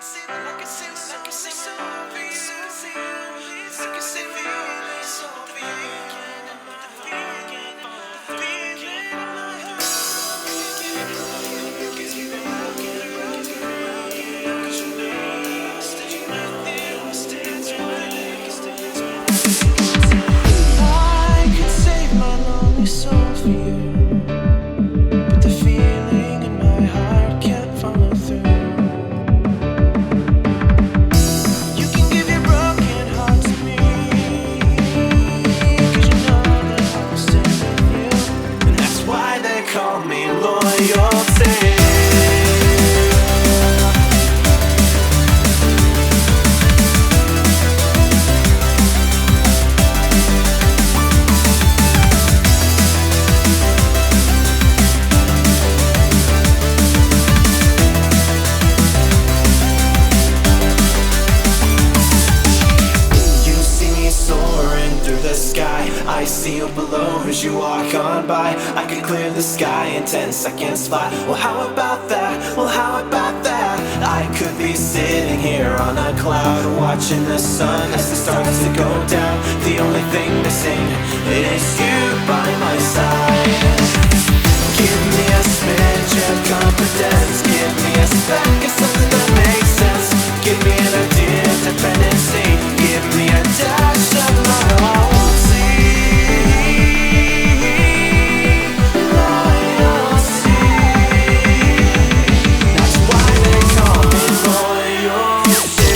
I see you below as you walk on by. I could clear the sky in 10 seconds flat. Well, how about that? Well, how about that? I could be sitting here on a cloud, watching the sun as it starts to go down. The only thing missing is you by my side. Give me a smidge of confidence, give me a speck of something that makes sense. Give me an idea of dependency, give me a dash of loyalty. That's why they call me loyalty.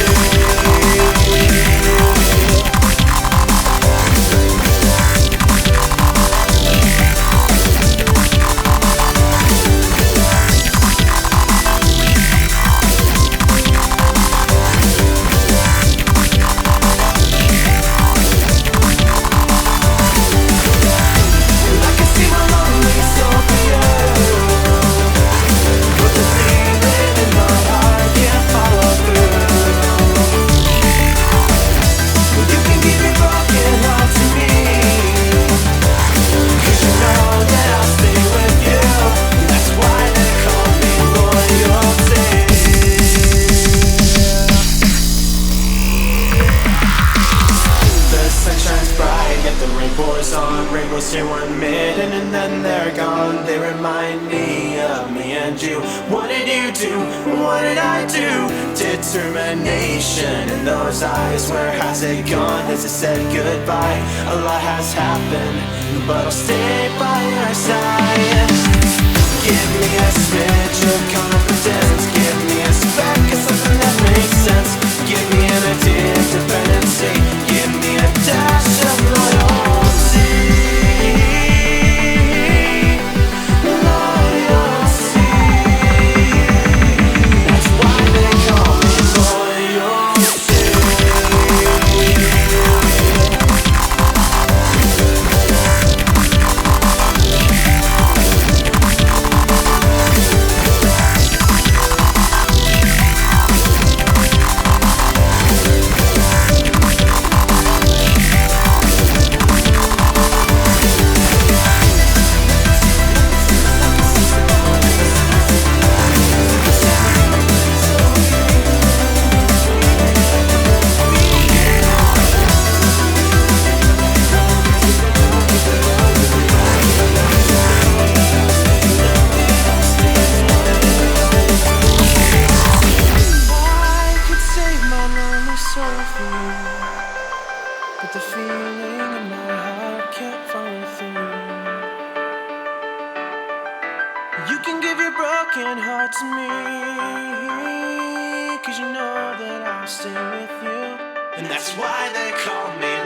Rainbows here 1 minute and then they're gone. They remind me of me and you. What did you do? What did I do? Determination in those eyes. Where has it gone? Has it said goodbye? A lot has happened, but I'll stay by your side. Give me a smidge of confidence, give me a speck of something that makes sense. Give me an idea of dependency, give me a dash of loyalty. But the feeling in my heart can't follow through. You can give your broken heart to me, 'cause you know that I'll stay with you. And that's why they call me